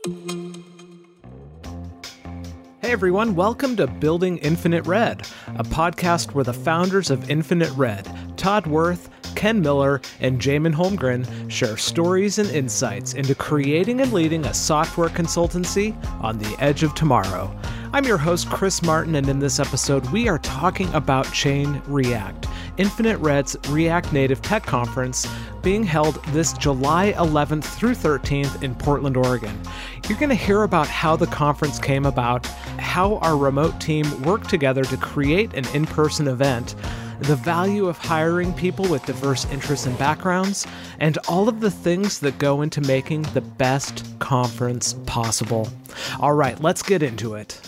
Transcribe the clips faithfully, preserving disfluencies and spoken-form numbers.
Hey everyone, welcome to Building Infinite Red, a podcast where the founders of Infinite Red, Todd Worth, Ken Miller, and Jamin Holmgren share stories and insights into creating and leading a software consultancy on the edge of tomorrow. I'm your host, Chris Martin, and in this episode, we are talking about Chain React, Infinite Red's React Native Tech Conference, being held this July eleventh through thirteenth in Portland, Oregon. You're going to hear about how the conference came about, how our remote team worked together to create an in-person event, the value of hiring people with diverse interests and backgrounds, and all of the things that go into making the best conference possible. All right, let's get into it.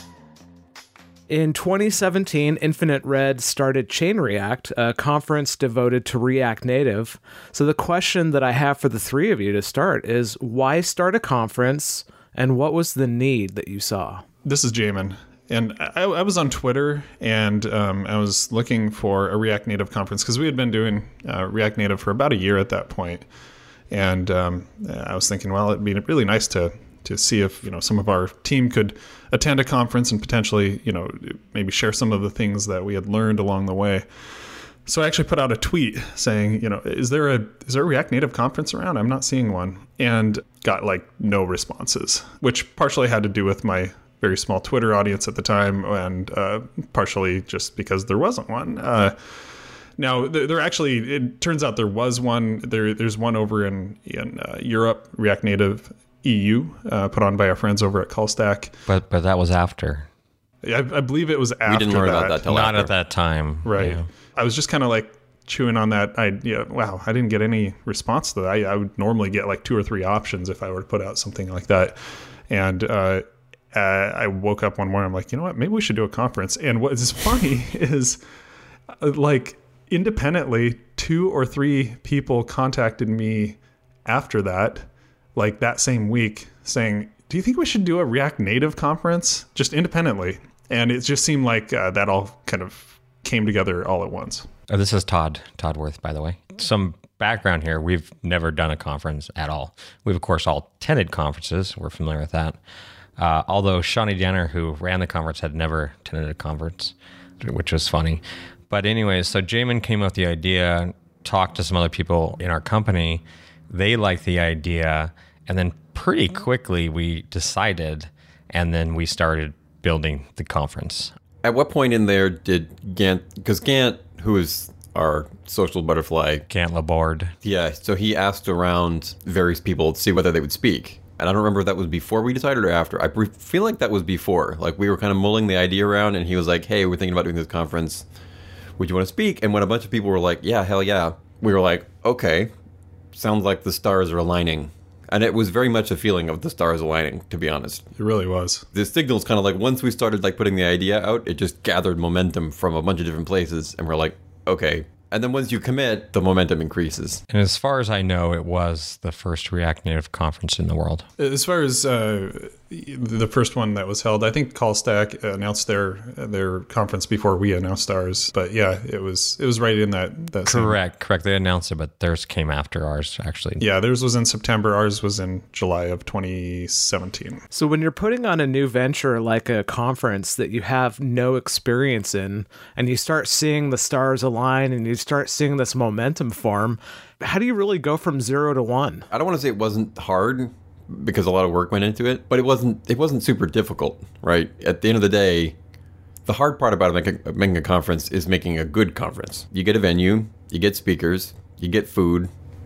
In twenty seventeen, Infinite Red started Chain React, a conference devoted to React Native. So the question that I have for the three of you to start is, why start a conference, and what was the need that you saw? This is Jamin. And I, I was on Twitter, and um, I was looking for a React Native conference because we had been doing uh, React Native for about a year at that point. And um, I was thinking, well, it'd be really nice to to see if, you know, some of our team could attend a conference and potentially, you know, maybe share some of the things that we had learned along the way. So I actually put out a tweet saying, you know, is there a is there a React Native conference around? I'm not seeing one. And got like no responses, which partially had to do with my very small Twitter audience at the time, and uh, partially just because there wasn't one. Uh, now, there, there actually, it turns out there was one. There, There's one over in, in uh, Europe, React Native E U, uh, put on by our friends over at CallStack. But but that was after. I, I believe it was after that. We didn't learn that. about that till Not after. at that time. Right. Yeah. I was just kind of like chewing on that idea. Wow, I didn't get any response to that. I, I would normally get like two or three options if I were to put out something like that. And uh, uh, I woke up one morning, I'm like, you know what, maybe we should do a conference. And what is funny is uh, like independently, two or three people contacted me after that, like that same week, saying, do you think we should do a React Native conference? Just independently. And it just seemed like uh, that all kind of came together all at once. Oh, this is Todd, Todd Worth, by the way. Some background here. We've never done a conference at all. We've, of course, all attended conferences. We're familiar with that. Uh, although Shawnee Danner, who ran the conference, had never attended a conference, which was funny. But anyways, so Jamin came up with the idea, talked to some other people in our company. They liked the idea. And then pretty quickly we decided, and then we started building the conference. At what point in there did Gant, because Gant, who is our social butterfly, Gant Laborde. Yeah, so he asked around various people to see whether they would speak. And I don't remember if that was before we decided or after. I feel like that was before. Like we were kind of mulling the idea around, and he was like, hey, we're thinking about doing this conference. Would you want to speak? And when a bunch of people were like, yeah, hell yeah, we were like, okay, sounds like the stars are aligning. And it was very much a feeling of the stars aligning, to be honest. It really was. The signal's kind of like, once we started like putting the idea out, it just gathered momentum from a bunch of different places. And we're like, okay. And then once you commit, the momentum increases. And as far as I know, it was the first React Native conference in the world. As far as uh, the first one that was held, I think CallStack announced their their conference before we announced ours. But yeah, it was it was right in that. that Correct, same. correct. They announced it, but theirs came after ours, actually. Yeah, theirs was in September. Ours was in July of twenty seventeen. So when you're putting on a new venture like a conference that you have no experience in, and you start seeing the stars align and you start seeing this momentum form, how do you really go from zero to one? I don't want to say it wasn't hard, because a lot of work went into it, but it wasn't it wasn't super difficult, right? At the end of the day, the hard part about making, making a conference is making a good conference. You get a venue, you get speakers, you get food,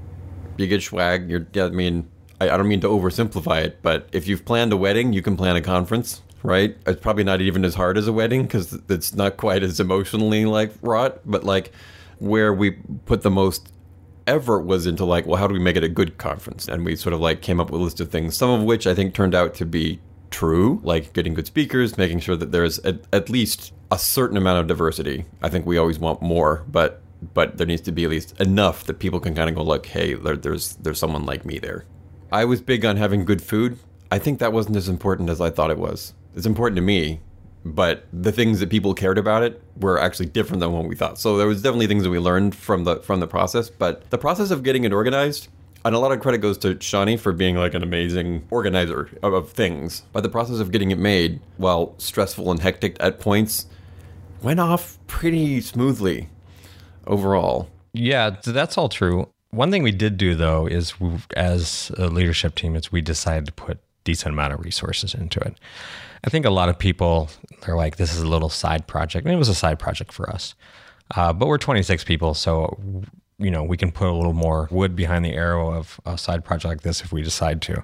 you get swag. You're, I mean, I, I don't mean to oversimplify it, but if you've planned a wedding, you can plan a conference, right? It's probably not even as hard as a wedding because it's not quite as emotionally like wrought, but like where we put the most effort was into like, well, how do we make it a good conference? And we sort of like came up with a list of things, some of which I think turned out to be true, like getting good speakers, making sure that there's a, at least a certain amount of diversity. I think we always want more, but but there needs to be at least enough that people can kind of go like, hey, there, there's there's someone like me there. I was big on having good food. I think that wasn't as important as I thought it was. It's important to me, but the things that people cared about it were actually different than what we thought. So there was definitely things that we learned from the from the process, but the process of getting it organized, And a lot of credit goes to Shawnee for being like an amazing organizer of, of things. But the process of getting it made, while stressful and hectic at points, went off pretty smoothly overall. Yeah, that's all true. One thing we did do, though, is we, as a leadership team, is we decided to put decent amount of resources into it. I think a lot of people, they're like, this is a little side project. And it was a side project for us. Uh, but we're twenty-six people, so you know we can put a little more wood behind the arrow of a side project like this if we decide to.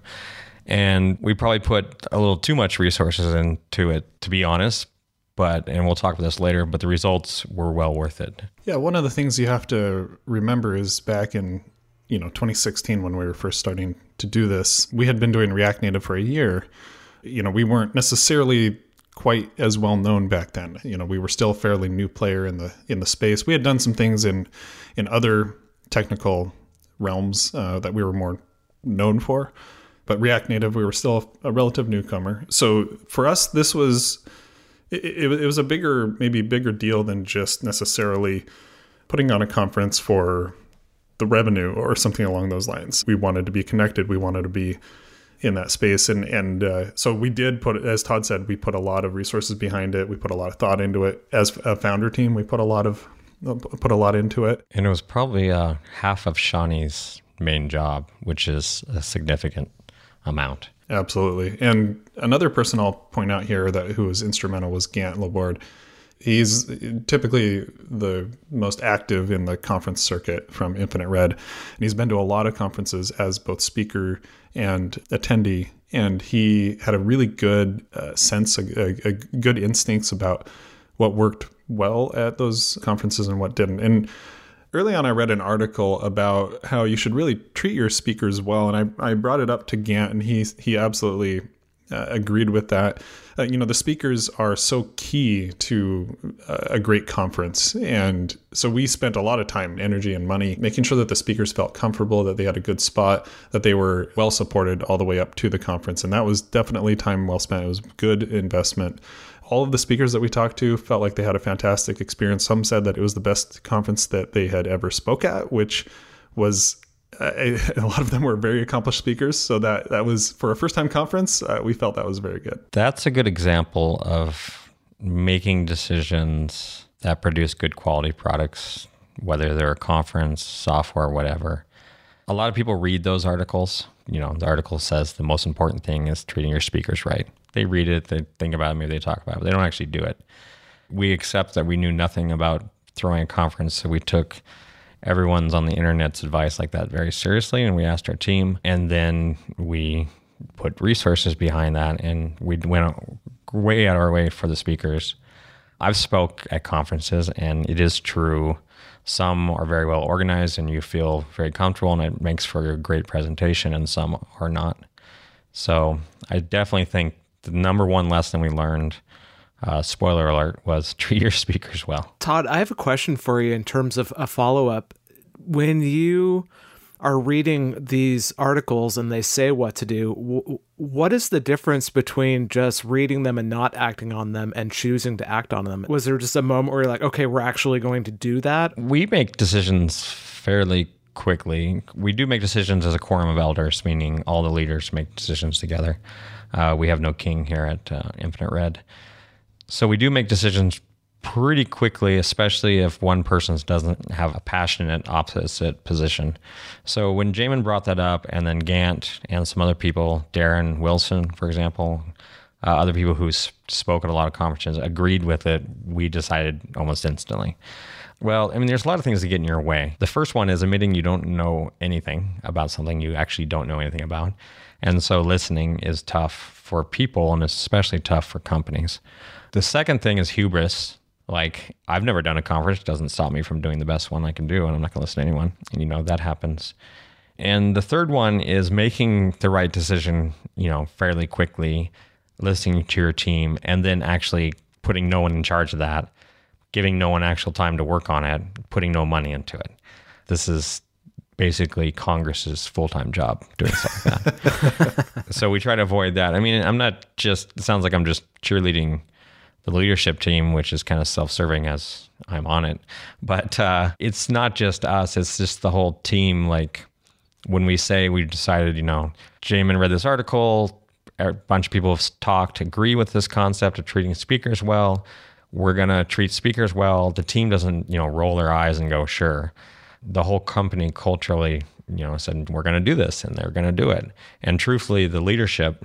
And we probably put a little too much resources into it, to be honest. But, and we'll talk about this later, but the results were well worth it. Yeah, one of the things you have to remember is back in, you know, twenty sixteen when we were first starting to do this, we had been doing React Native for a year. You know, we weren't necessarily quite as well known back then. You know, we were still a fairly new player in the in the space. We had done some things in in other technical realms uh, that we were more known for, but React Native, we were still a relative newcomer. So for us, this was it, it, it was a bigger, maybe bigger deal than just necessarily putting on a conference for the revenue or something along those lines. We wanted to be connected. We wanted to be in that space. And, and uh, so we did put, as Todd said, we put a lot of resources behind it. We put a lot of thought into it. As a founder team, we put a lot of, put a lot into it. And it was probably uh, half of Shawnee's main job, which is a significant amount. Absolutely. And another person I'll point out here that who was instrumental was Gant Laborde. He's typically the most active in the conference circuit from Infinite Red. And he's been to a lot of conferences as both speaker and attendee. And he had a really good uh, sense, a, a, a good instincts about what worked well at those conferences and what didn't. And early on, I read an article about how you should really treat your speakers well. And I, I brought it up to Gant, and he, he absolutely uh, agreed with that. Uh, you know, the speakers are so key to uh, a great conference. And so we spent a lot of time, energy, and money making sure that the speakers felt comfortable, that they had a good spot, that they were well supported all the way up to the conference. And that was definitely time well spent. It was good investment. All of the speakers that we talked to felt like they had a fantastic experience. Some said that it was the best conference that they had ever spoke at, which was A, a lot of them were very accomplished speakers. So that, that was, for a first-time conference, uh, we felt that was very good. That's a good example of making decisions that produce good quality products, whether they're a conference, software, whatever. A lot of people read those articles. You know, the article says the most important thing is treating your speakers right. They read it, they think about it, maybe they talk about it, but they don't actually do it. We accept that we knew nothing about throwing a conference, so we took everyone's on the internet's advice like that very seriously, and we asked our team, and then we put resources behind that, and we went way out of our way for the speakers. I've spoke at conferences, and it is true. Some are very well organized, and you feel very comfortable, and it makes for a great presentation, and some are not. So I definitely think the number one lesson we learned, Uh, spoiler alert, was treat your speakers well. Todd, I have a question for you in terms of a follow-up. When you are reading these articles and they say what to do, w- what is the difference between just reading them and not acting on them and choosing to act on them? Was there just a moment where you're like, okay, we're actually going to do that? We make decisions fairly quickly. We do make decisions as a quorum of elders, meaning all the leaders make decisions together. Uh, we have no king here at uh, Infinite Red. So we do make decisions pretty quickly, especially if one person doesn't have a passionate opposite position. So when Jamin brought that up, and then Gant and some other people, Darren Wilson, for example, uh, other people who spoke at a lot of conferences agreed with it, we decided almost instantly. Well, I mean, there's a lot of things that get in your way. The first one is admitting you don't know anything about something you actually don't know anything about. And so listening is tough for people, and especially tough for companies. The second thing is hubris. Like, I've never done a conference. It doesn't stop me from doing the best one I can do, and I'm not going to listen to anyone. And, you know, that happens. And the third one is making the right decision, you know, fairly quickly, listening to your team, and then actually putting no one in charge of that, giving no one actual time to work on it, putting no money into it. This is basically Congress's full-time job, doing stuff like that. So we try to avoid that. I mean, I'm not just, it sounds like I'm just cheerleading the leadership team, which is kind of self-serving as I'm on it. But uh, it's not just us, it's just the whole team. Like, When we say we decided, you know, Jamin read this article, a bunch of people have talked, agree with this concept of treating speakers well, we're going to treat speakers well. The team doesn't, you know, roll their eyes and go, sure. The whole company culturally, you know, said, we're going to do this, and they're going to do it. And truthfully, the leadership,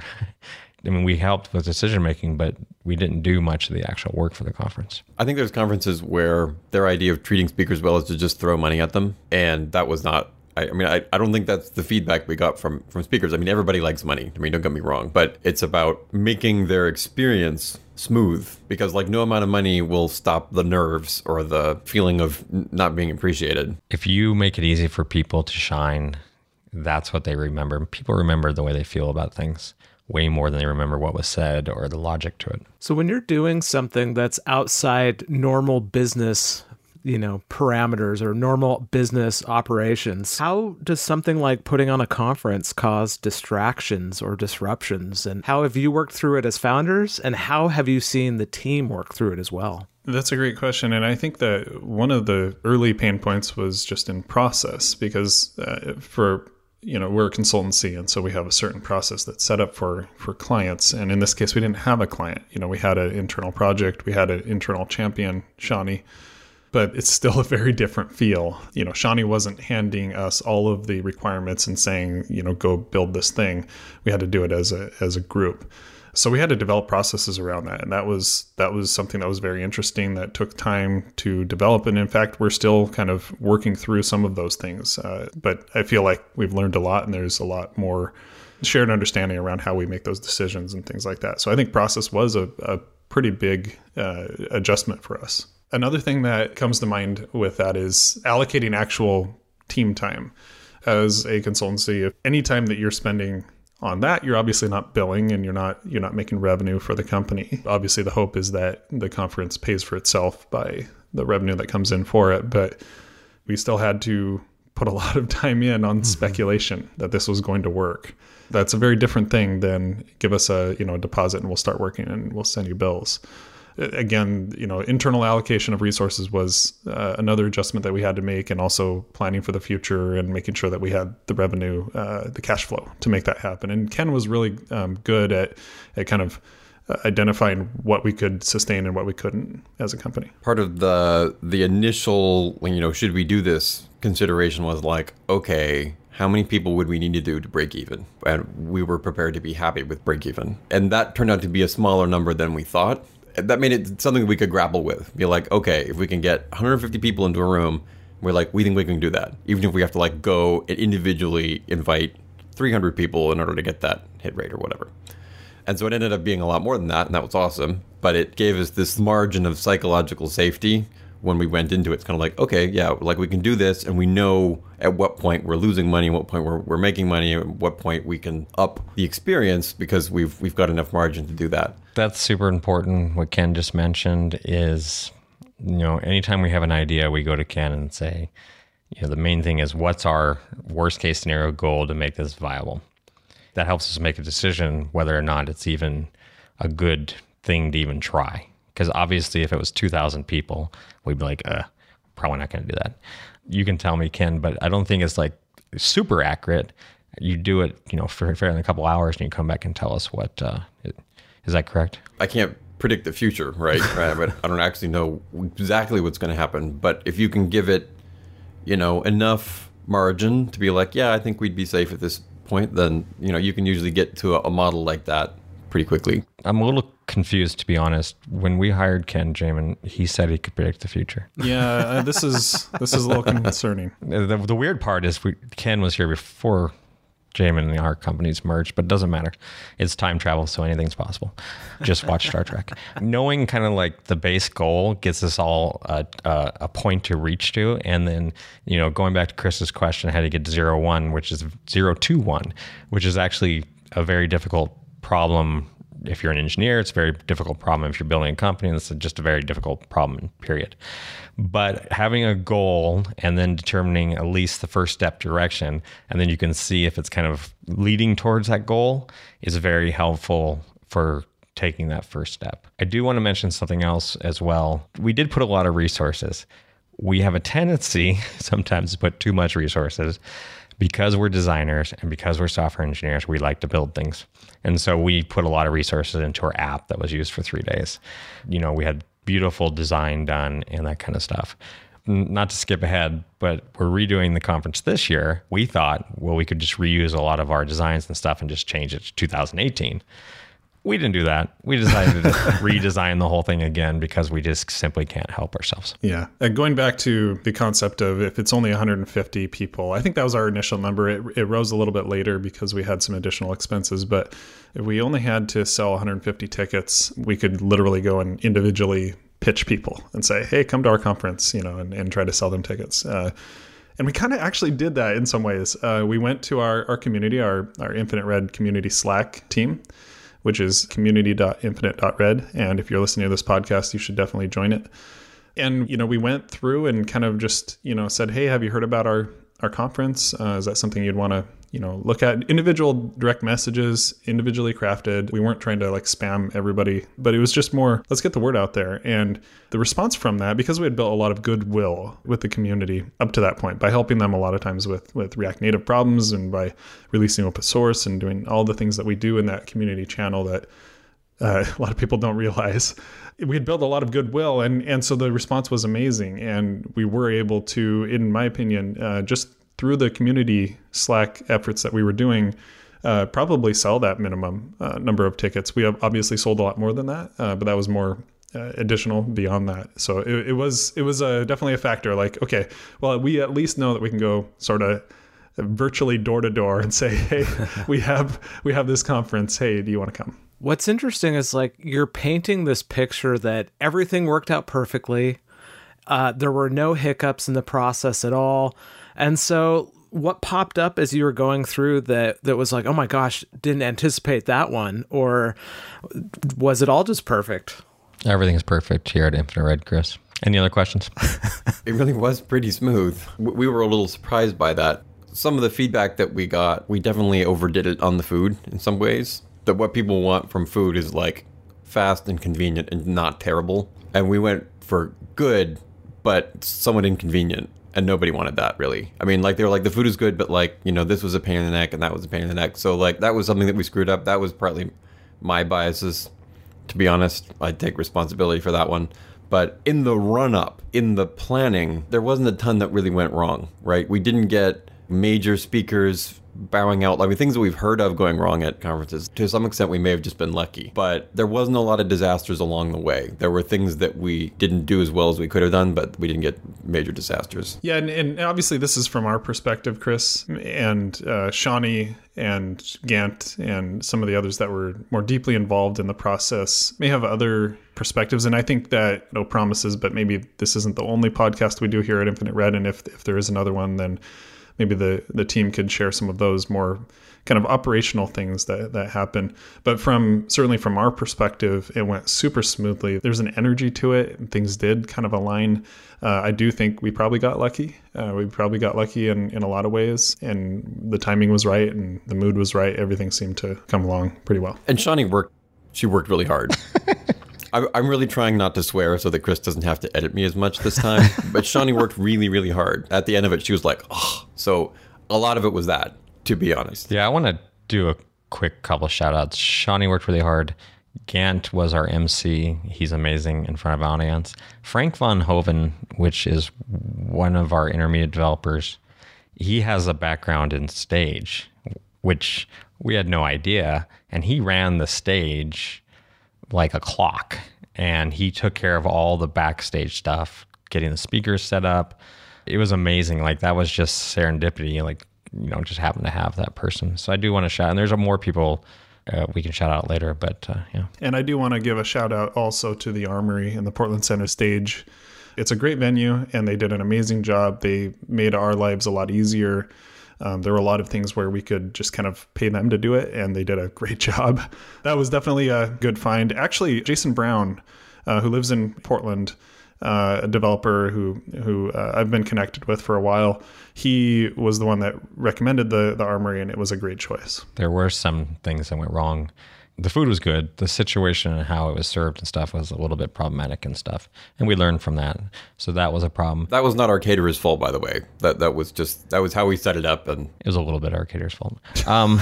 I mean, we helped with decision making, but we didn't do much of the actual work for the conference. I think there's conferences where their idea of treating speakers well is to just throw money at them. And that was not, I, I mean, I, I don't think that's the feedback we got from, from speakers. I mean, everybody likes money. I mean, don't get me wrong, but it's about making their experience smooth, because like no amount of money will stop the nerves or the feeling of not being appreciated. If you make it easy for people to shine, that's what they remember. People remember the way they feel about things way more than they remember what was said or the logic to it. So when you're doing something that's outside normal business, you know, parameters or normal business operations, how does something like putting on a conference cause distractions or disruptions? And how have you worked through it as founders? And how have you seen the team work through it as well? That's a great question. And I think that one of the early pain points was just in process, because uh, for you know, we're a consultancy, and so we have a certain process that's set up for for clients. And in this case, we didn't have a client. You know, we had an internal project, we had an internal champion, Shani, but it's still a very different feel. You know, Shani wasn't handing us all of the requirements and saying, you know, go build this thing. We had to do it as a as a group. So we had to develop processes around that. And that was that was something that was very interesting, that took time to develop. And in fact, we're still kind of working through some of those things. Uh, but I feel like we've learned a lot, and there's a lot more shared understanding around how we make those decisions and things like that. So I think process was a, a pretty big uh, adjustment for us. Another thing that comes to mind with that is allocating actual team time. As a consultancy, if any time that you're spending on that, you're obviously not billing, and you're not you're not making revenue for the company. Obviously, the hope is that the conference pays for itself by the revenue that comes in for it, but we still had to put a lot of time in on mm-hmm. speculation that this was going to work. That's a very different thing than give us a you know a deposit and we'll start working and we'll send you bills. Again, you know, internal allocation of resources was uh, another adjustment that we had to make, and also planning for the future and making sure that we had the revenue, uh, the cash flow to make that happen. And Ken was really um, good at, at kind of identifying what we could sustain and what we couldn't as a company. Part of the the initial, you know, should we do this consideration was like, okay, how many people would we need to do to break even? And we were prepared to be happy with break even. And that turned out to be a smaller number than we thought. That made it something that we could grapple with. Be like, okay, if we can get one hundred fifty people into a room, we're like, we think we can do that. Even if we have to like go and individually invite three hundred people in order to get that hit rate or whatever. And so it ended up being a lot more than that, and that was awesome. But it gave us this margin of psychological safety when we went into it. It's kind of like, okay, yeah, like we can do this, and we know at what point we're losing money, at what point we're, we're making money, at what point we can up the experience because we've we've got enough margin to do that. That's super important. What Ken just mentioned is, you know, anytime we have an idea, we go to Ken and say, you know, the main thing is what's our worst case scenario goal to make this viable? That helps us make a decision whether or not it's even a good thing to even try. Because obviously if it was two thousand people, we'd be like, uh, probably not going to do that. You can tell me, Ken, but I don't think it's like super accurate. You do it, you know, for, for in a couple hours, and you come back and tell us what, uh, it, is that correct? I can't predict the future, right? right? But I don't actually know exactly what's going to happen. But if you can give it, you know, enough margin to be like, yeah, I think we'd be safe at this point, then, you know, you can usually get to a, a model like that pretty quickly. I'm a little confused, to be honest. When we hired Ken Jamin, he said he could predict the future. Yeah, uh, this is this is a little concerning. The, the weird part is we, Ken was here before Jamin and our companies merged, but it doesn't matter. It's time travel, so anything's possible. Just watch Star Trek. Knowing kind of like the base goal gets us all a, a, a point to reach to, and then, you know, going back to Chris's question, how to get to zero one, which is zero to one, which is actually a very difficult problem. If you're an engineer, it's a very difficult problem. If you're building a company, it's just a very difficult problem, period. But having a goal and then determining at least the first step direction, and then you can see if it's kind of leading towards that goal, is very helpful for taking that first step. I do want to mention something else as well. We did put a lot of resources. We have a tendency sometimes to put too much resources, because we're designers and because we're software engineers, we like to build things. And so we put a lot of resources into our app that was used for three days. You know, we had beautiful design done and that kind of stuff. Not to skip ahead, but we're redoing the conference this year. We thought, well, we could just reuse a lot of our designs and stuff and just change it to two thousand eighteen. We didn't do that. We decided to redesign the whole thing again because we just simply can't help ourselves. Yeah. And going back to the concept of if it's only one hundred fifty people, I think that was our initial number. It, it rose a little bit later because we had some additional expenses. But if we only had to sell one hundred fifty tickets, we could literally go and individually pitch people and say, hey, come to our conference, you know, and, and try to sell them tickets. Uh, and we kind of actually did that in some ways. Uh, we went to our, our community, our, our Infinite Red community Slack team, which is community dot infinite dot red. And if you're listening to this podcast, you should definitely join it. And, you know, we went through and kind of just, you know, said, hey, have you heard about our, our conference? Uh, is that something you'd want to, you know, look at? Individual direct messages, individually crafted. We weren't trying to like spam everybody, but it was just more, let's get the word out there. And the response from that, because we had built a lot of goodwill with the community up to that point by helping them a lot of times with, with React Native problems and by releasing open source and doing all the things that we do in that community channel that uh, a lot of people don't realize. We had built a lot of goodwill, and, and so the response was amazing. And we were able to, in my opinion, uh, just through the community Slack efforts that we were doing, uh, probably sell that minimum uh, number of tickets. We have obviously sold a lot more than that, uh, but that was more uh, additional beyond that. So it, it was it was uh, definitely a factor. Like, okay, well, we at least know that we can go sort of virtually door to door and say, hey, we have we have this conference. Hey, do you want to come? What's interesting is like you're painting this picture that everything worked out perfectly. Uh, there were no hiccups in the process at all. And so what popped up as you were going through that that was like, oh my gosh, didn't anticipate that one? Or was it all just perfect? Everything is perfect here at Infinite Red, Chris. Any other questions? It really was pretty smooth. We were a little surprised by that. Some of the feedback that we got, we definitely overdid it on the food in some ways. That what people want from food is like fast and convenient and not terrible. And we went for good, but somewhat inconvenient. And nobody wanted that, really. I mean, like, they were like, the food is good, but, like, you know, this was a pain in the neck, and that was a pain in the neck. So, like, that was something that we screwed up. That was partly my biases, to be honest. I take responsibility for that one. But in the run-up, in the planning, there wasn't a ton that really went wrong, right? We didn't get major speakers bowing out. I mean, things that we've heard of going wrong at conferences. To some extent, we may have just been lucky. But there wasn't a lot of disasters along the way. There were things that we didn't do as well as we could have done, but we didn't get major disasters. Yeah, and, and obviously this is from our perspective, Chris, and uh, Shawnee and Gant and some of the others that were more deeply involved in the process may have other perspectives. And I think that, no promises, but maybe this isn't the only podcast we do here at Infinite Red. And if if there is another one, then maybe the, the team could share some of those more kind of operational things that, that happen. But from certainly from our perspective, it went super smoothly. There's an energy to it, and things did kind of align. Uh, I do think we probably got lucky. Uh, we probably got lucky in, in a lot of ways, and the timing was right and the mood was right. Everything seemed to come along pretty well. And Shawnee worked, she worked really hard. I'm really trying not to swear so that Chris doesn't have to edit me as much this time. But Shawnee worked really, really hard. At the end of it, she was like, oh. So a lot of it was that, to be honest. Yeah, I want to do a quick couple of shout outs. Shawnee worked really hard. Gant was our M C. He's amazing in front of audience. Frank Von Hoven, which is one of our intermediate developers, he has a background in stage, which we had no idea. And he ran the stage like a clock, and he took care of all the backstage stuff, getting the speakers set up. It was amazing. Like, that was just serendipity. Like, you know, just happened to have that person. So I do want to shout, and there's more people uh, we can shout out later, but uh, yeah. And I do want to give a shout out also to the Armory and the Portland Center stage. It's a great venue, and they did an amazing job. They made our lives a lot easier. Um, there were a lot of things where we could just kind of pay them to do it, and they did a great job. That was definitely a good find. Actually, Jason Brown, uh, who lives in Portland, uh, a developer who who uh, I've been connected with for a while, he was the one that recommended the, the Armory, and it was a great choice. There were some things that went wrong. The food was good. The situation and how it was served and stuff was a little bit problematic and stuff. And we learned from that. So that was a problem. That was not our caterer's fault, by the way. That that was just, that was how we set it up. And it was a little bit our caterer's fault. Um,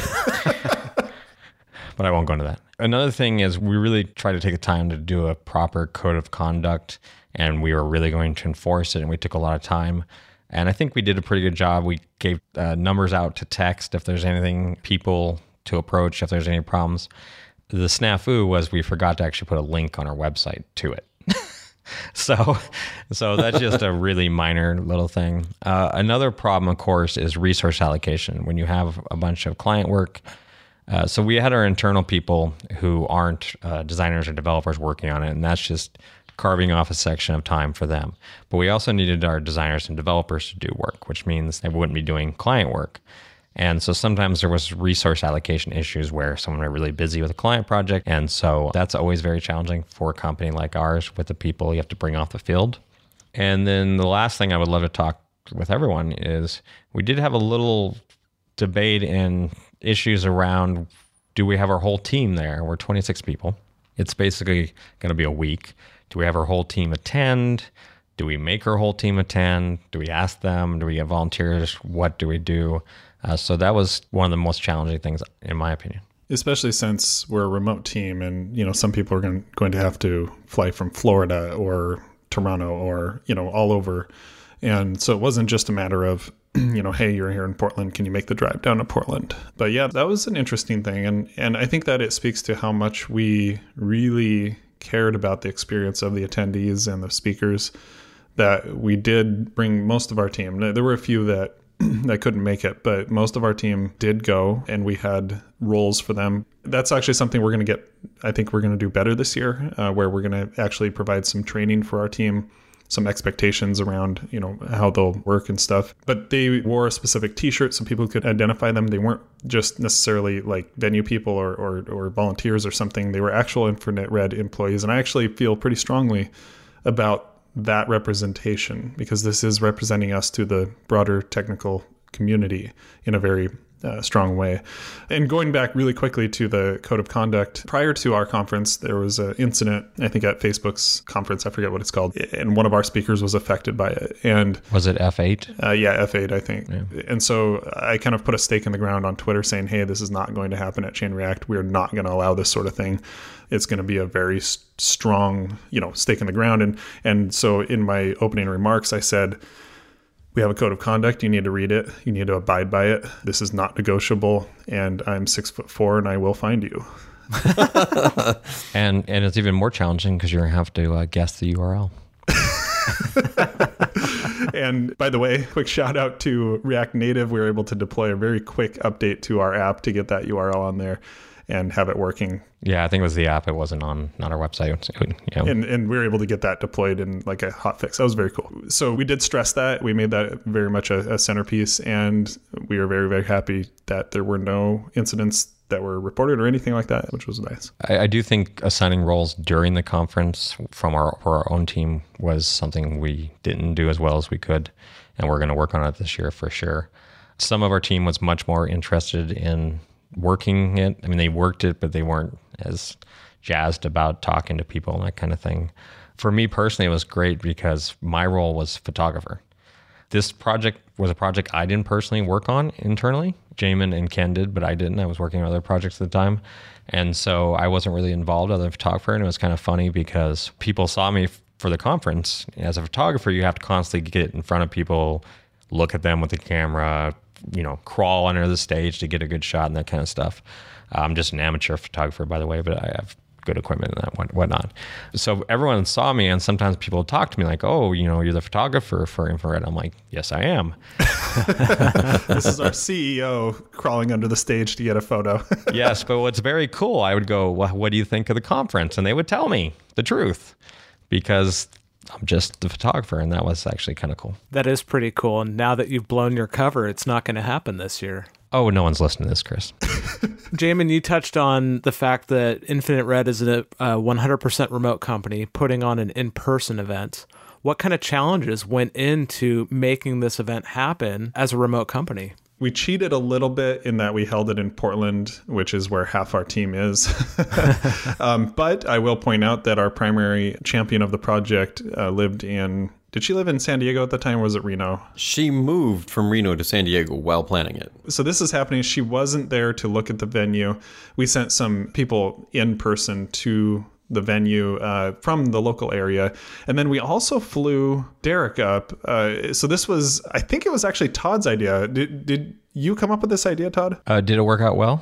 but I won't go into that. Another thing is we really tried to take the time to do a proper code of conduct, and we were really going to enforce it, and we took a lot of time. And I think we did a pretty good job. We gave uh, numbers out to text if there's anything, people to approach if there's any problems. The snafu was we forgot to actually put a link on our website to it. so so that's just a really minor little thing. Uh, another problem, of course, is resource allocation. When you have a bunch of client work, uh, so we had our internal people who aren't uh, designers or developers working on it, and that's just carving off a section of time for them. But we also needed our designers and developers to do work, which means they wouldn't be doing client work. And so sometimes there was resource allocation issues where someone was really busy with a client project. And so that's always very challenging for a company like ours with the people you have to bring off the field. And then the last thing I would love to talk with everyone is we did have a little debate and issues around, do we have our whole team there? We're twenty-six people. It's basically going to be a week. Do we have our whole team attend? Do we make our whole team attend? Do we ask them? Do we get volunteers? What do we do? Uh, so that was one of the most challenging things, in my opinion. Especially since we're a remote team, and you know some people are going, going to have to fly from Florida or Toronto or you know all over, and so it wasn't just a matter of you know hey, you're here in Portland, can you make the drive down to Portland? But yeah, that was an interesting thing, and and I think that it speaks to how much we really cared about the experience of the attendees and the speakers, that we did bring most of our team. There were a few that that couldn't make it, but most of our team did go, and we had roles for them. That's actually something we're going to get, I think we're going to do better this year, uh, where we're going to actually provide some training for our team, some expectations around, you know, how they'll work and stuff. But they wore a specific t-shirt so people could identify them. They weren't just necessarily like venue people or, or, or volunteers or something. They were actual Infinite Red employees. And I actually feel pretty strongly about that representation, because this is representing us to the broader technical community in a very uh, strong way. And going back really quickly to the code of conduct, prior to our conference, there was an incident, I think at Facebook's conference, I forget what it's called, and one of our speakers was affected by it. And was it F eight? Uh, yeah, F eight, I think. Yeah. And so I kind of put a stake in the ground on Twitter saying, hey, this is not going to happen at Chain React. We're not going to allow this sort of thing. It's going to be a very strong, you know, stake in the ground. And and so in my opening remarks, I said, we have a code of conduct. You need to read it. You need to abide by it. This is not negotiable. And I'm six foot four, and I will find you. and and it's even more challenging because you're going to have to uh, guess the U R L. And by the way, quick shout out to React Native. We were able to deploy a very quick update to our app to get that U R L on there and have it working. Yeah, I think it was the app. It wasn't on not our website. You know. And and we were able to get that deployed in like a hot fix. That was very cool. So we did stress that. We made that very much a, a centerpiece, and we were very, very happy that there were no incidents that were reported or anything like that, which was nice. I, I do think assigning roles during the conference from our for our own team was something we didn't do as well as we could, and we're going to work on it this year for sure. Some of our team was much more interested in working it. I mean, they worked it, but they weren't as jazzed about talking to people and that kind of thing. For me personally, it was great because my role was photographer. This project was a project I didn't personally work on internally. Jamin and Ken did, but I didn't. I was working on other projects at the time. And so I wasn't really involved as a photographer. And it was kind of funny because people saw me for the conference. As a photographer, you have to constantly get in front of people, look at them with the camera, you know, crawl under the stage to get a good shot and that kind of stuff. I'm just an amateur photographer, by the way, but I have good equipment and that whatnot. So everyone saw me, and sometimes people talk to me like, oh, you know, you're the photographer for Infrared. I'm like, yes, I am. This is our C E O crawling under the stage to get a photo. Yes, but what's very cool, I would go, well, what do you think of the conference? And they would tell me the truth because I'm just the photographer, and that was actually kind of cool. That is pretty cool. And now that you've blown your cover, it's not going to happen this year. Oh, no one's listening to this, Chris. Jamin, you touched on the fact that Infinite Red is a, a one hundred percent remote company putting on an in-person event. What kind of challenges went into making this event happen as a remote company? We cheated a little bit in that we held it in Portland, which is where half our team is. um, but I will point out that our primary champion of the project uh, lived in, did she live in San Diego at the time, or was it Reno? She moved from Reno to San Diego while planning it. So this is happening. She wasn't there to look at the venue. We sent some people in person to the venue uh, from the local area. And then we also flew Derek up. Uh, so this was, I think it was actually Todd's idea. Did, did you come up with this idea, Todd? Uh, did it work out well?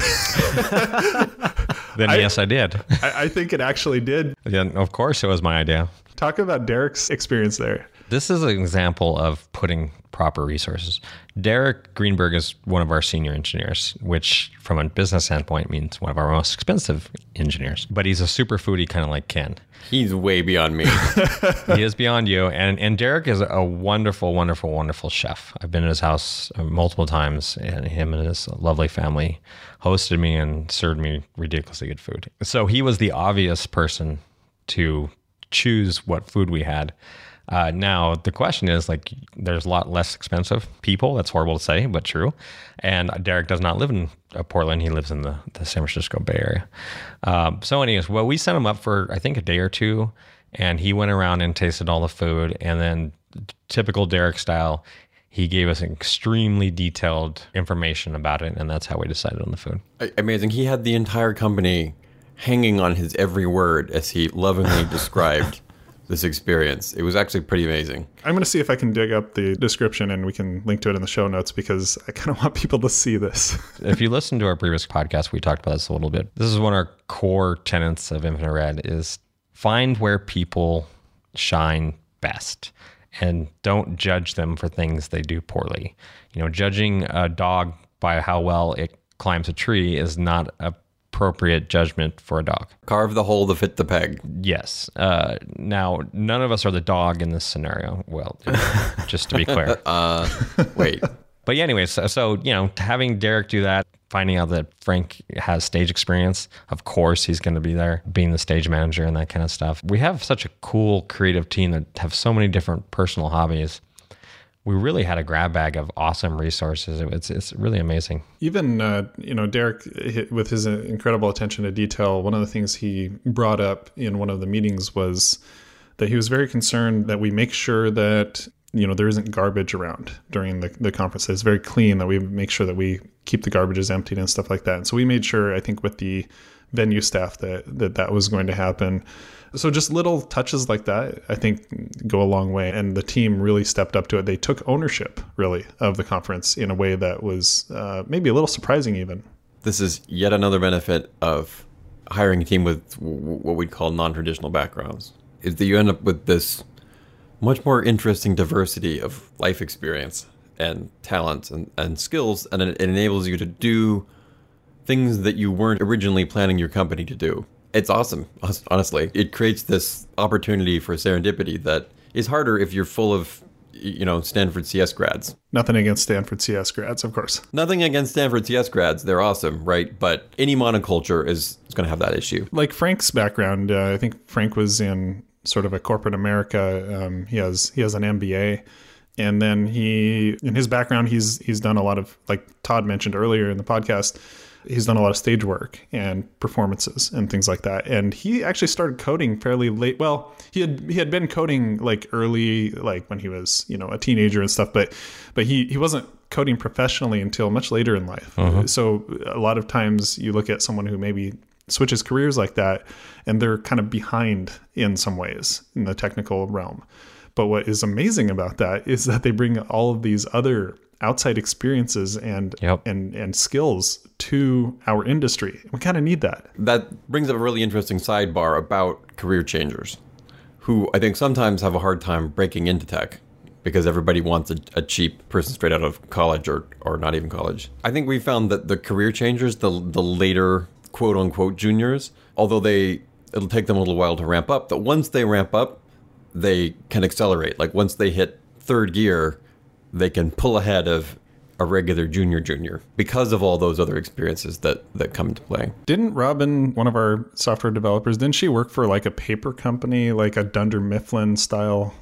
Then I, yes, I did. I, I think it actually did. Yeah, of course, it was my idea. Talk about Derek's experience there. This is an example of putting proper resources. Derek Greenberg is one of our senior engineers, which from a business standpoint means one of our most expensive engineers. But he's a super foodie, kind of like Ken. He's way beyond me. He is beyond you. And and Derek is a wonderful, wonderful, wonderful chef. I've been in his house multiple times, and him and his lovely family hosted me and served me ridiculously good food. So he was the obvious person to choose what food we had. Uh, now, the question is, like, there's a lot less expensive people. That's horrible to say, but true. And Derek does not live in uh, Portland. He lives in the, the San Francisco Bay Area. Um, so anyways, well, we sent him up for, I think, a day or two, and he went around and tasted all the food. And then typical Derek style, he gave us extremely detailed information about it, and that's how we decided on the food. Amazing. He had the entire company hanging on his every word as he lovingly described this experience. It was actually pretty amazing. I'm going to see if I can dig up the description and we can link to it in the show notes, because I kind of want people to see this. If you listen to our previous podcast, we talked about this a little bit. This is one of our core tenets of Infinite Red is find where people shine best and don't judge them for things they do poorly. You know, judging a dog by how well it climbs a tree is not a appropriate judgment for a dog. Carve the hole to fit the peg. Yes. Uh, now, none of us are the dog in this scenario. Well, just to be clear. uh, wait. But yeah, anyways, so, so, you know, having Derek do that, finding out that Frank has stage experience, of course he's going to be there, being the stage manager and that kind of stuff. We have such a cool creative team that have so many different personal hobbies. We really had a grab bag of awesome resources. It's it's really amazing. Even, uh, you know, Derek, with his incredible attention to detail, one of the things he brought up in one of the meetings was that he was very concerned that we make sure that, you know, there isn't garbage around during the, the conference. That it's very clean, that we make sure that we keep the garbages emptied and stuff like that. And so we made sure, I think, with the venue staff that that, that was going to happen. So just little touches like that, I think, go a long way. And the team really stepped up to it. They took ownership, really, of the conference in a way that was uh, maybe a little surprising even. This is yet another benefit of hiring a team with w- what we'd call non-traditional backgrounds, is that you end up with this much more interesting diversity of life experience and talents and, and skills, and it, it enables you to do things that you weren't originally planning your company to do. It's awesome, honestly. It creates this opportunity for serendipity that is harder if you're full of, you know, Stanford C S grads. Nothing against Stanford C S grads, of course. Nothing against Stanford C S grads. They're awesome, right? But any monoculture is, is going to have that issue. Like Frank's background, uh, I think Frank was in sort of a corporate America. Um, he has he has an M B A. And then he, in his background, he's he's done a lot of, like Todd mentioned earlier in the podcast, he's done a lot of stage work and performances and things like that. And he actually started coding fairly late. Well, he had he had been coding like early, like when he was, you know, a teenager and stuff, but but he, he wasn't coding professionally until much later in life. Uh-huh. So a lot of times you look at someone who maybe switches careers like that and they're kind of behind in some ways in the technical realm. But what is amazing about that is that they bring all of these other outside experiences and yep. and and skills to our industry. We kind of need that. That brings up a really interesting sidebar about career changers, who I think sometimes have a hard time breaking into tech because everybody wants a, a cheap person straight out of college or or not even college. I think we found that the career changers, the the later quote unquote juniors, although they it'll take them a little while to ramp up, that once they ramp up, they can accelerate. Like once they hit third gear, they can pull ahead of a regular junior junior because of all those other experiences that, that come into play. Didn't Robin, one of our software developers, didn't she work for like a paper company, like a Dunder Mifflin style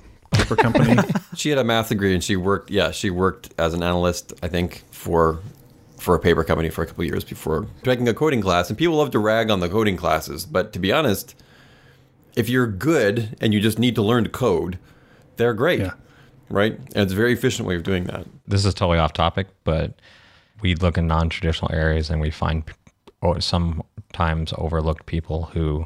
paper company. She had a math degree, and she worked. Yeah, she worked as an analyst, I think, for for a paper company for a couple of years before taking a coding class. And people love to rag on the coding classes, but to be honest, if you're good and you just need to learn to code, they're great, Yeah. right? And it's a very efficient way of doing that. This is totally off topic, but we look in non-traditional areas and we find or sometimes overlooked people who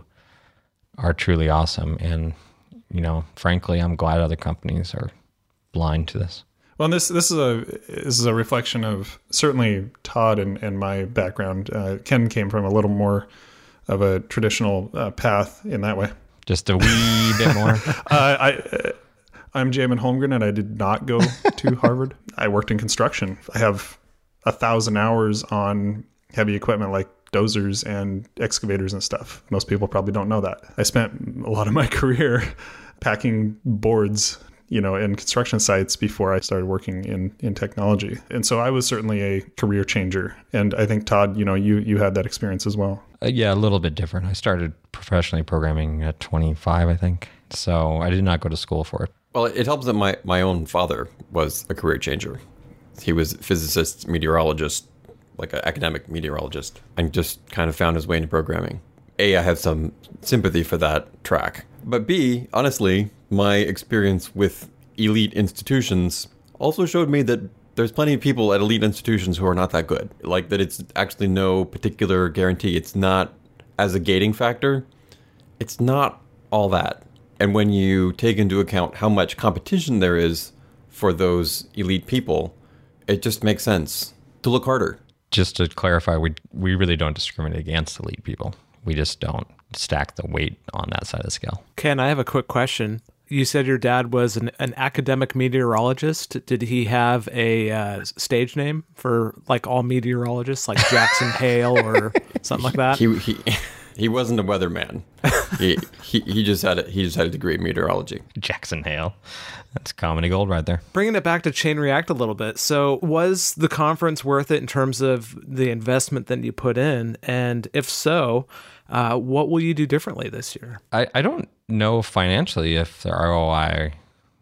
are truly awesome. And, you know, frankly, I'm glad other companies are blind to this. Well, and this this is a this is a reflection of certainly Todd and, and my background. Uh, Ken came from a little more of a traditional uh, path in that way. Just a wee bit more. Uh, I uh, I'm Jamin Holmgren, and I did not go to Harvard. I worked in construction. I have a thousand hours on heavy equipment like dozers and excavators and stuff. Most people probably don't know that. I spent a lot of my career packing boards, you know, in construction sites before I started working in, in technology. And so I was certainly a career changer. And I think, Todd, you know, you, you had that experience as well. Uh, yeah, a little bit different. I started professionally programming at twenty-five, I think. So I did not go to school for it. Well, it helps that my, my own father was a career changer. He was a physicist, meteorologist, like an academic meteorologist, and just kind of found his way into programming. A, I have some sympathy for that track. But B, honestly, my experience with elite institutions also showed me that there's plenty of people at elite institutions who are not that good. Like that it's actually no particular guarantee. It's not, as a gating factor, it's not all that. And when you take into account how much competition there is for those elite people, it just makes sense to look harder. Just to clarify, we we really don't discriminate against elite people. We just don't stack the weight on that side of the scale. Ken, I have a quick question. You said your dad was an, an academic meteorologist. Did he have a uh, stage name for like all meteorologists, like Jackson Hale or something like that? He he he wasn't a weatherman. he he he just had a, he just had a degree in meteorology. Jackson Hale. That's comedy gold right there. Bringing it back to Chain React a little bit. So was the conference worth it in terms of the investment that you put in? And if so, uh, what will you do differently this year? I, I don't know financially if the R O I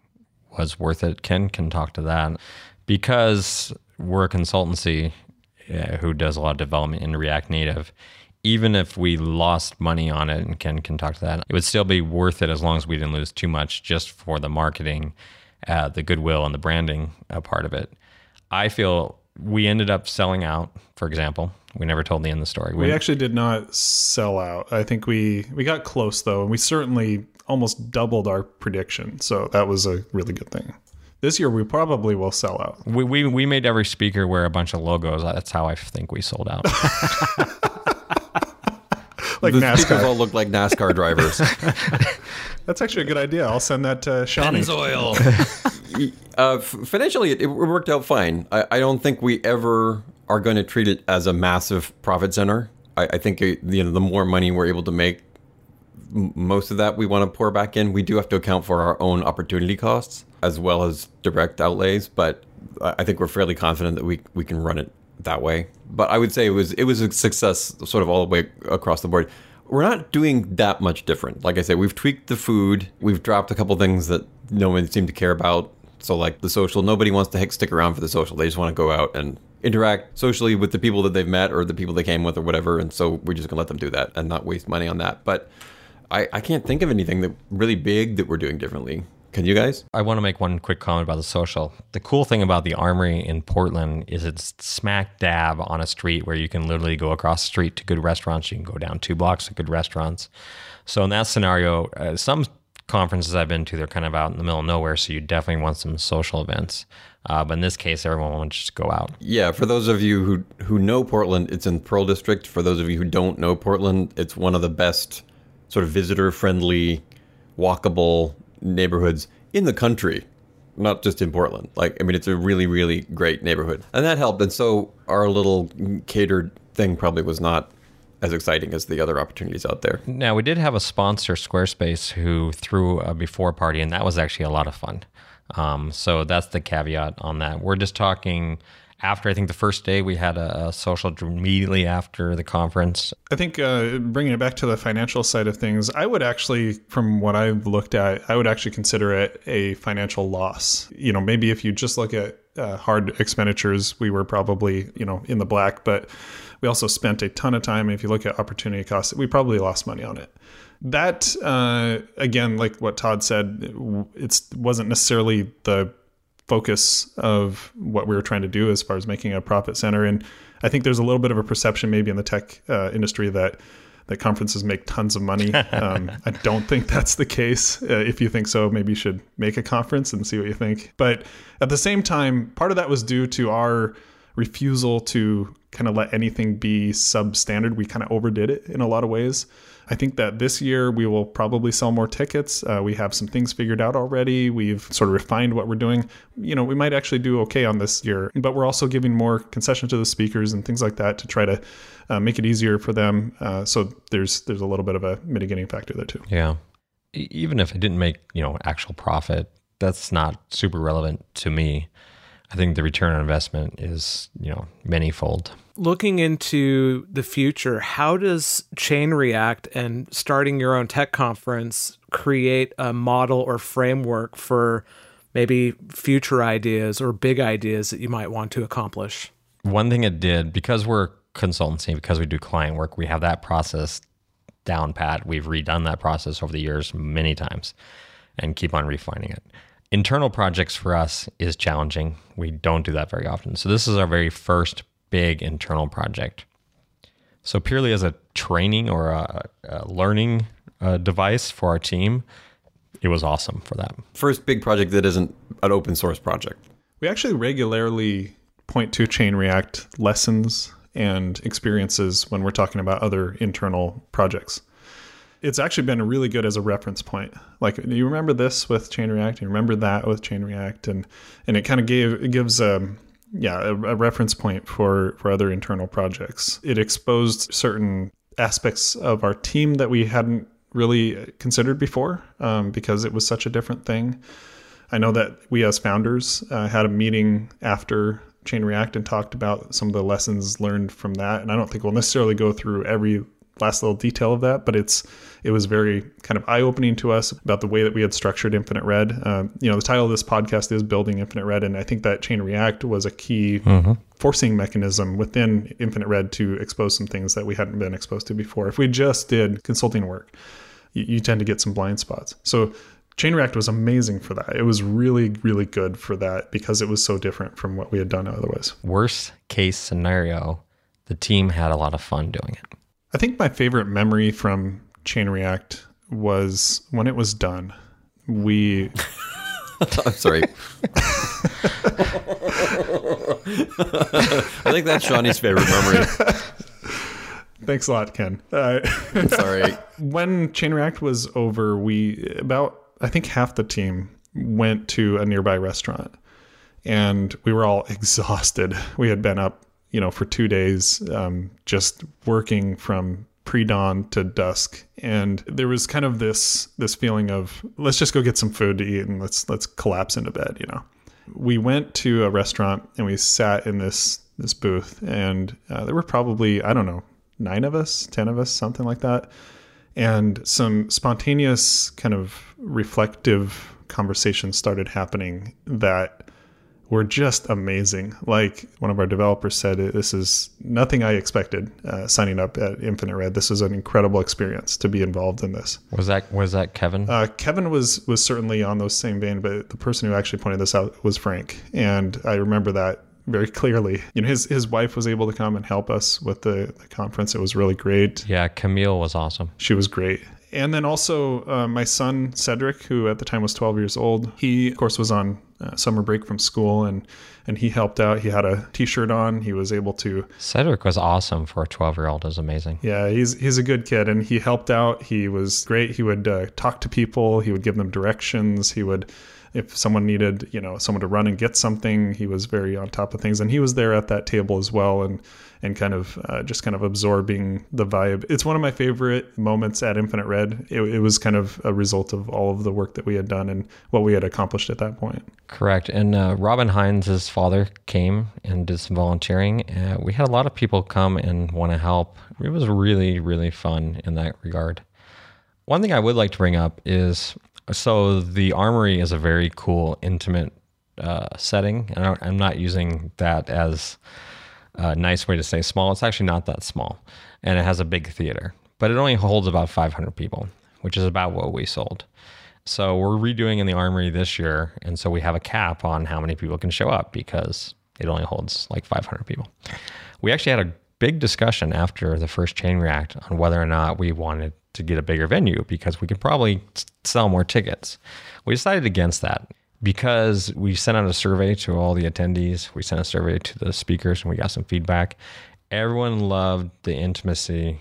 was worth it. Ken can talk to that. Because we're a consultancy uh, who does a lot of development in React Native, even if we lost money on it, and Ken can talk to that, it would still be worth it as long as we didn't lose too much just for the marketing, uh, the goodwill, and the branding uh, part of it. I feel we ended up selling out, for example. We never told the end of the story. We, we actually did not sell out. I think we, we got close, though, and we certainly almost doubled our prediction. So that was a really good thing. This year, we probably will sell out. We, we, we made every speaker wear a bunch of logos. That's how I think we sold out. Like the NASCAR. Speakers all look like NASCAR drivers. That's actually a good idea. I'll send that to Shawnee. Pennzoil. uh, financially, it, it worked out fine. I, I don't think we ever are going to treat it as a massive profit center. I, I think it, you know, the more money we're able to make, m- most of that we want to pour back in. We do have to account for our own opportunity costs as well as direct outlays, but I think we're fairly confident that we we can run it that way. But I would say it was it was a success sort of all the way across the board. We're not doing that much different. Like I said, we've tweaked the food. We've dropped a couple things that no one seemed to care about. So like the social, nobody wants to stick around for the social. They just want to go out and interact socially with the people that they've met or the people they came with or whatever. And so we're just going to let them do that and not waste money on that. But I, I can't think of anything that really big that we're doing differently. Can you guys? I want to make one quick comment about the social. The cool thing about the Armory in Portland is it's smack dab on a street where you can literally go across the street to good restaurants. You can go down two blocks to good restaurants. So in that scenario, uh, some conferences I've been to, they're kind of out in the middle of nowhere, so you definitely want some social events. Uh, but in this case, everyone wants to just go out. Yeah, for those of you who, who know Portland, it's in Pearl District. For those of you who don't know Portland, it's one of the best sort of visitor-friendly, walkable neighborhoods in the country, not just in Portland. Like, I mean, it's a really, really great neighborhood. And that helped. And so our little catered thing probably was not as exciting as the other opportunities out there. Now, we did have a sponsor, Squarespace, who threw a before party, and that was actually a lot of fun. Um, so that's the caveat on that. We're just talking after, I think the first day we had a, a social immediately after the conference. I think uh, bringing it back to the financial side of things, I would actually, from what I've looked at, I would actually consider it a financial loss. You know, maybe if you just look at uh, hard expenditures, we were probably, you know, in the black, but we also spent a ton of time. And if you look at opportunity costs, we probably lost money on it. That, uh, again, like what Todd said, it wasn't necessarily the focus of what we were trying to do as far as making a profit center. And I think there's a little bit of a perception maybe in the tech uh, industry that that conferences make tons of money. Um, I don't think that's the case. Uh, if you think so, maybe you should make a conference and see what you think. But at the same time, part of that was due to our refusal to kind of let anything be substandard. We kind of overdid it in a lot of ways. I think that this year we will probably sell more tickets. Uh, we have some things figured out already. We've sort of refined what we're doing. You know, we might actually do okay on this year, but we're also giving more concession to the speakers and things like that to try to uh, make it easier for them. Uh, so there's there's a little bit of a mitigating factor there too. Yeah. E- even if it didn't make, you know, actual profit, that's not super relevant to me. I think the return on investment is, you know, manyfold. Looking into the future, how does Chain React and starting your own tech conference create a model or framework for maybe future ideas or big ideas that you might want to accomplish? One thing it did, because we're consultancy, because we do client work, we have that process down pat. We've redone that process over the years many times and keep on refining it. Internal projects for us is challenging. We don't do that very often. So this is our very first big internal project. So purely as a training or a, a learning uh, device for our team, it was awesome for that. First big project that isn't an open source project. We actually regularly point to Chain React lessons and experiences when we're talking about other internal projects. It's actually been really good as a reference point. Like, you remember this with Chain React, you remember that with Chain React, and and it kind of gave it gives um yeah a, a reference point for for other internal projects. It exposed certain aspects of our team that we hadn't really considered before um, because it was such a different thing. I know that we as founders uh, had a meeting after Chain React and talked about some of the lessons learned from that, and I don't think we'll necessarily go through every last little detail of that, but it's it was very kind of eye-opening to us about the way that we had structured Infinite Red. Um, you know, the title of this podcast is Building Infinite Red, and I think that Chain React was a key mm-hmm. forcing mechanism within Infinite Red to expose some things that we hadn't been exposed to before. If we just did consulting work, you, you tend to get some blind spots. So Chain React was amazing for that. It was really, really good for that because it was so different from what we had done otherwise. Worst case scenario, the team had a lot of fun doing it. I think my favorite memory from Chain React was when it was done. We... I'm sorry. I think that's Shawnee's favorite memory. Thanks a lot, Ken. Uh, I'm sorry. When Chain React was over, we about, I think half the team went to a nearby restaurant, and we were all exhausted. We had been up you know, for two days, um, just working from pre-dawn to dusk. And there was kind of this this feeling of, let's just go get some food to eat and let's let's collapse into bed, you know. We went to a restaurant and we sat in this this booth, and uh, there were probably, I don't know, nine of us, ten of us, something like that. And some spontaneous kind of reflective conversations started happening that were just amazing. Like one of our developers said, this is nothing I expected uh, signing up at Infinite Red. This is an incredible experience to be involved in this. Was that was that Kevin? Uh, Kevin was was certainly on those same vein, but the person who actually pointed this out was Frank. And I remember that very clearly. You know, his his wife was able to come and help us with the, the conference. It was really great. Yeah, Camille was awesome. She was great. And then also uh, my son, Cedric, who at the time was twelve years old, he, of course, was on uh, summer break from school, and, and he helped out. He had a T-shirt on. He was able to... Cedric was awesome for a twelve-year-old. It was amazing. Yeah, he's he's a good kid, and he helped out. He was great. He would uh, talk to people. He would give them directions. He would If someone needed, you know, someone to run and get something, he was very on top of things. And he was there at that table as well, and and kind of uh, just kind of absorbing the vibe. It's one of my favorite moments at Infinite Red. It, it was kind of a result of all of the work that we had done and what we had accomplished at that point. Correct. And uh, Robin Hines' father came and did some volunteering. Uh, we had a lot of people come and want to help. It was really, really fun in that regard. One thing I would like to bring up is, so the Armory is a very cool, intimate uh, setting. And I'm not using that as a nice way to say small. It's actually not that small. And it has a big theater. But it only holds about five hundred people, which is about what we sold. So we're redoing in the Armory this year. And so we have a cap on how many people can show up because it only holds like five hundred people. We actually had a big discussion after the first Chain React on whether or not we wanted to get a bigger venue because we could probably sell more tickets. We decided against that because we sent out a survey to all the attendees. We sent a survey to the speakers and we got some feedback. Everyone loved the intimacy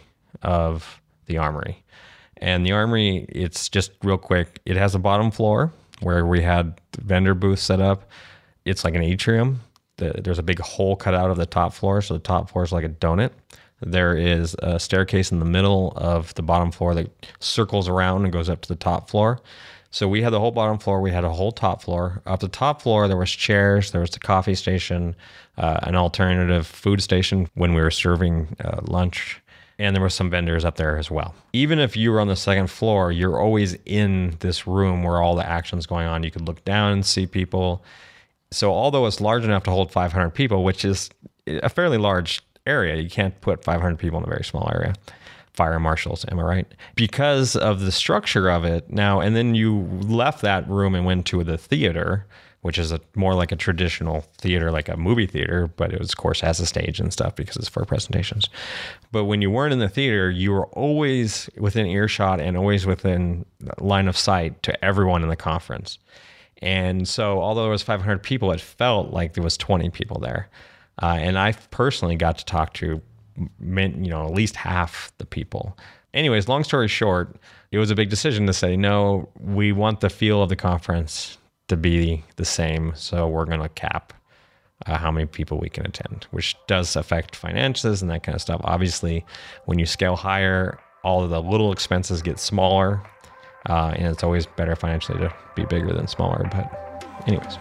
of the Armory. And the Armory, it's just real quick. It has a bottom floor where we had the vendor booth set up. It's like an atrium. There's a big hole cut out of the top floor. So the top floor is like a donut. There is a staircase in the middle of the bottom floor that circles around and goes up to the top floor. So we had the whole bottom floor. We had a whole top floor. Up the top floor, there was chairs. There was the coffee station, uh, an alternative food station when we were serving uh, lunch. And there were some vendors up there as well. Even if you were on the second floor, you're always in this room where all the action's going on. You could look down and see people. So although it's large enough to hold five hundred people, which is a fairly large area, you can't put five hundred people in a very small area. Fire marshals, am I right? Because of the structure of it now, and then you left that room and went to the theater, which is a more like a traditional theater, like a movie theater, but it was, of course, has a stage and stuff because it's for presentations. But when you weren't in the theater, you were always within earshot and always within line of sight to everyone in the conference. And so although there was five hundred people, it felt like there was twenty people there. Uh, and I personally got to talk to, you know, at least half the people. Anyways, long story short, it was a big decision to say, no, we want the feel of the conference to be the same. So we're going to cap uh, how many people we can attend, which does affect finances and that kind of stuff. Obviously, when you scale higher, all of the little expenses get smaller. Uh, and it's always better financially to be bigger than smaller. But anyways.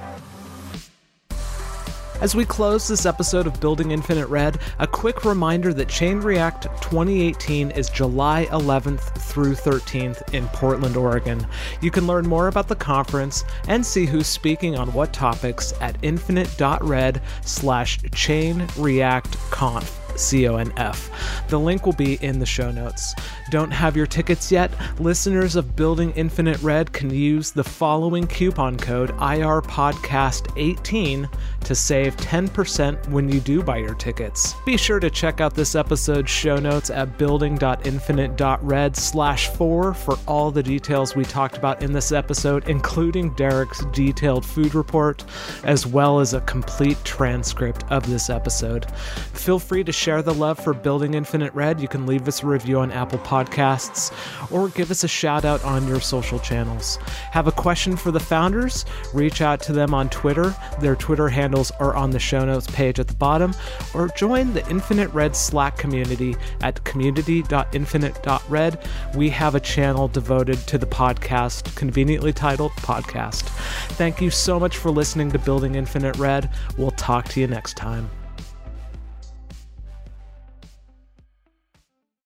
As we close this episode of Building Infinite Red, a quick reminder that Chain React twenty eighteen is July eleventh through thirteenth in Portland, Oregon. You can learn more about the conference and see who's speaking on what topics at infinite.red slash chain react conf. C O N F. The link will be in the show notes. Don't have your tickets yet? Listeners of Building Infinite Red can use the following coupon code I R podcast eighteen to save ten percent when you do buy your tickets. Be sure to check out this episode's show notes at building.infinite.red slash four for all the details we talked about in this episode, including Derek's detailed food report, as well as a complete transcript of this episode. Feel free to share the love for Building Infinite Red. You can leave us a review on Apple Podcasts or give us a shout out on your social channels. Have a question for the founders? Reach out to them on Twitter. Their Twitter handles are on the show notes page at the bottom, or join the Infinite Red Slack community at community.infinite.red. We have a channel devoted to the podcast, conveniently titled Podcast. Thank you so much for listening to Building Infinite Red. We'll talk to you next time.